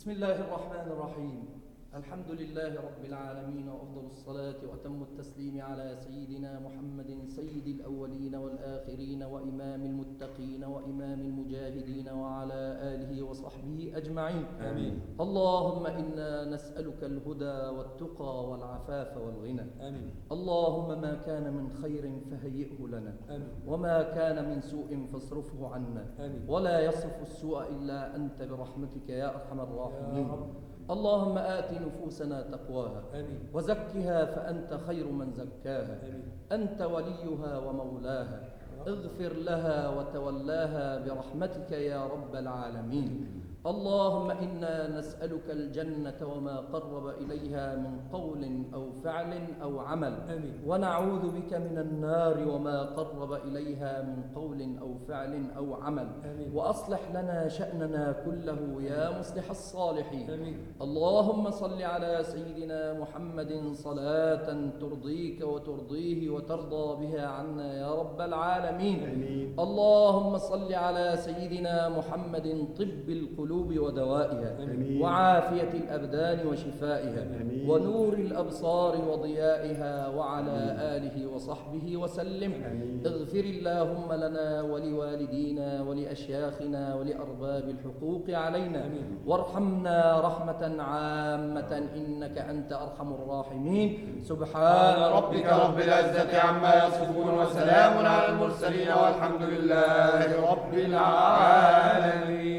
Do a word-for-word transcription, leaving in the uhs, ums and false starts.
بسم الله الرحمن الرحيم. الحمد لله رب العالمين، وأفضل الصلاة وأتم التسليم على سيدنا محمد سيد الأولين والآخرين وإمام المتقين وإمام المجاهدين وعلى آله وصحبه أجمعين. آمين. اللهم إنا نسألك الهدى والتقى والعفاف والغنى. آمين. اللهم ما كان من خير فهيئه لنا. آمين. وما كان من سوء فاصرفه عنا. آمين. ولا يصرف السوء إلا أنت برحمتك يا أرحم الراحمين. يا رب. اللهم آت نفوسنا تقواها. آمين. وزكها فأنت خير من زكاها. آمين. أنت وليها ومولاها. اغفر لها وتولاها برحمتك يا رب العالمين. اللهم إنا نسألك الجنة وما قرب إليها من قول أو فعل أو عمل. آمين. ونعوذ بك من النار وما قرب إليها من قول أو فعل أو عمل. آمين. وأصلح لنا شأننا كله يا مصلح الصالحين. آمين. اللهم صل على سيدنا محمد صلاة ترضيك وترضيه وترضى بها عنا يا رب العالمين. آمين. اللهم صل على سيدنا محمد طب القلوب ودوائها. آمين. وعافية الأبدان وشفائها. آمين. ونور الأبصار وضيائها وعلى آله وصحبه وسلم. آمين. اغفر اللهم لنا ولوالدينا ولأشياخنا ولأرباب الحقوق علينا. آمين. وارحمنا رحمة عامة إنك أنت أرحم الراحمين. سبحان ربك رب العزة عما يصفون وسلام على المرسلين والحمد لله رب العالمين.